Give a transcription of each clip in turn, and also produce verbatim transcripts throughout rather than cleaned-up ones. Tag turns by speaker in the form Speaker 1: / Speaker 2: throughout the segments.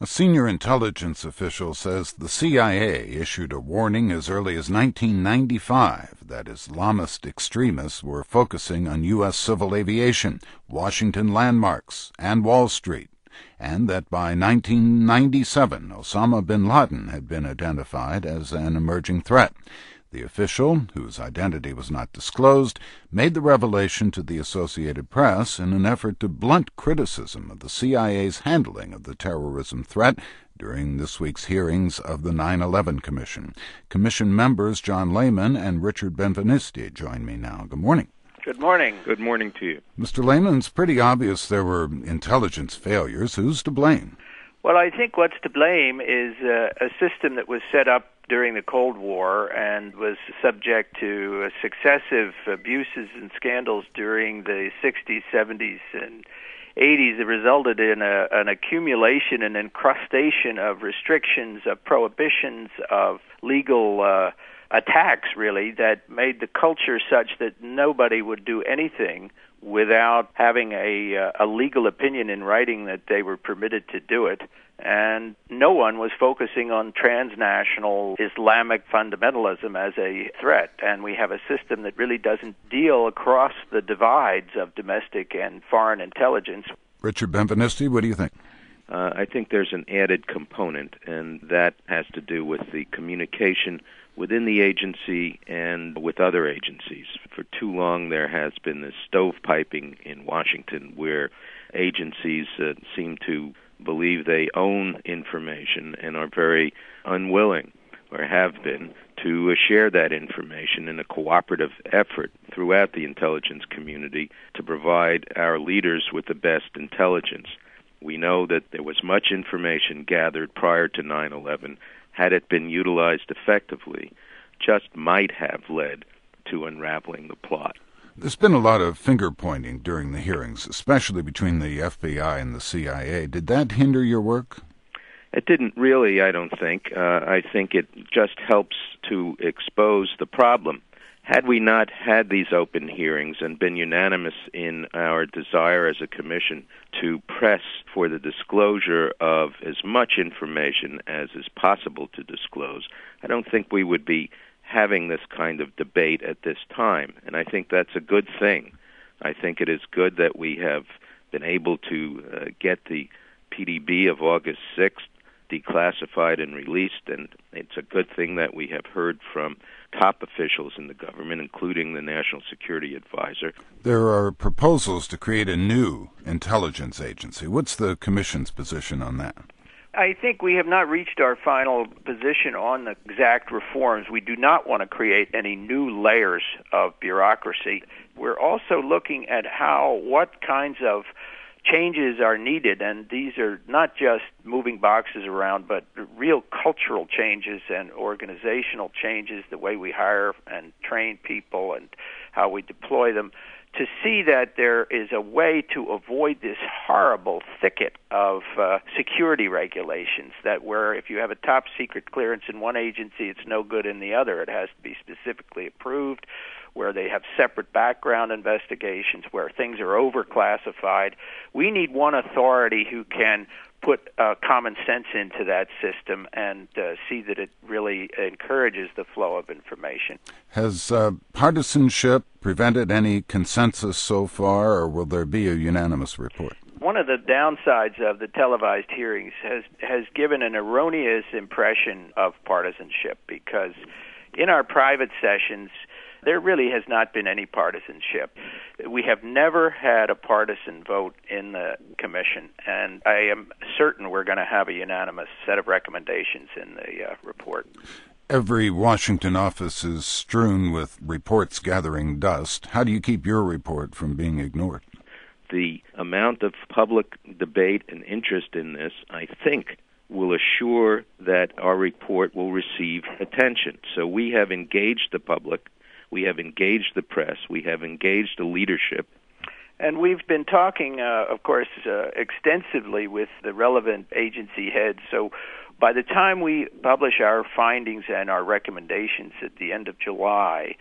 Speaker 1: A senior intelligence official says the C I A issued a warning as early as nineteen ninety-five that Islamist extremists were focusing on U S civil aviation, Washington landmarks, and Wall Street, and that by nineteen ninety-seven Osama bin Laden had been identified as an emerging threat. The official, whose identity was not disclosed, made the revelation to the Associated Press in an effort to blunt criticism of the C I A's handling of the terrorism threat during this week's hearings of the nine eleven Commission. Commission members John Lehman and Richard Benvenisti join me now. Good morning.
Speaker 2: Good morning.
Speaker 3: Good morning to you.
Speaker 1: Mister Lehman, it's pretty obvious there were intelligence failures. Who's to blame?
Speaker 2: Well, I think what's to blame is uh, a system that was set up during the Cold War and was subject to uh, successive abuses and scandals during the sixties, seventies, and eighties that resulted in a, an accumulation and incrustation of restrictions, of prohibitions, of legal uh, attacks, really, that made the culture such that nobody would do anything without having a, uh, a legal opinion in writing that they were permitted to do it. And no one was focusing on transnational Islamic fundamentalism as a threat. And we have a system that really doesn't deal across the divides of domestic and foreign intelligence.
Speaker 1: Richard Benvenisti, what do you think?
Speaker 3: Uh, I think there's an added component, and that has to do with the communication within the agency and with other agencies. For too long, there has been this stovepiping in Washington where agencies uh, seem to believe they own information and are very unwilling, or have been, to uh, share that information in a cooperative effort throughout the intelligence community to provide our leaders with the best intelligence. We know that there was much information gathered prior to nine eleven. Had it been utilized effectively, just might have led to unraveling the plot.
Speaker 1: There's been a lot of finger-pointing during the hearings, especially between the F B I and the C I A. Did that hinder your work?
Speaker 3: It didn't really, I don't think. Uh, I think it just helps to expose the problem. Had we not had these open hearings and been unanimous in our desire as a commission to press for the disclosure of as much information as is possible to disclose, I don't think we would be having this kind of debate at this time. And I think that's a good thing. I think it is good that we have been able to uh, get the P D B of August sixth declassified and released, and it's a good thing that we have heard from top officials in the government, including the National Security Advisor.
Speaker 1: There are proposals to create a new intelligence agency. What's the Commission's position on that?
Speaker 2: I think we have not reached our final position on the exact reforms. We do not want to create any new layers of bureaucracy. We're also looking at how, what kinds of changes are needed, and these are not just moving boxes around, but real cultural changes and organizational changes, the way we hire and train people and how we deploy them, to see that there is a way to avoid this horrible thicket of uh, security regulations, that where if you have a top secret clearance in one agency, it's no good in the other. It has to be specifically approved, where they have separate background investigations, where things are overclassified. We need one authority who can put uh, common sense into that system and uh, see that it really encourages the flow of information.
Speaker 1: Has uh, partisanship prevented any consensus so far, or will there be a unanimous report?
Speaker 2: One of the downsides of the televised hearings has, has given an erroneous impression of partisanship, because in our private sessions, there really has not been any partisanship. We have never had a partisan vote in the commission, and I am certain we're going to have a unanimous set of recommendations in the uh, report.
Speaker 1: Every Washington office is strewn with reports gathering dust. How do you keep your report from being ignored?
Speaker 3: The amount of public debate and interest in this, I think, will assure that our report will receive attention. So we have engaged the public. We have engaged the press. We have engaged the leadership.
Speaker 2: And we've been talking, uh, of course, uh, extensively with the relevant agency heads. So by the time we publish our findings and our recommendations at the end of July,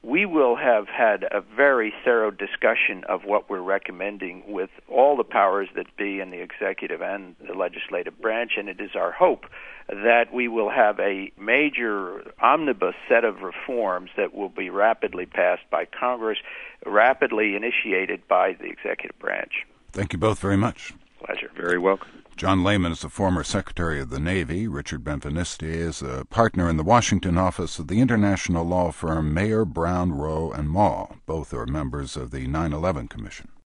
Speaker 2: we will have had a very thorough discussion of what we're recommending with all the powers that be in the executive and the legislative branch, and it is our hope that we will have a major omnibus set of reforms that will be rapidly passed by Congress, rapidly initiated by the executive branch.
Speaker 1: Thank you both very much.
Speaker 2: Pleasure.
Speaker 3: Very welcome.
Speaker 1: John Lehman is the former Secretary of the Navy. Richard Benveniste is a partner in the Washington office of the international law firm Mayer, Brown, Rowe and Maw. Both are members of the nine eleven Commission.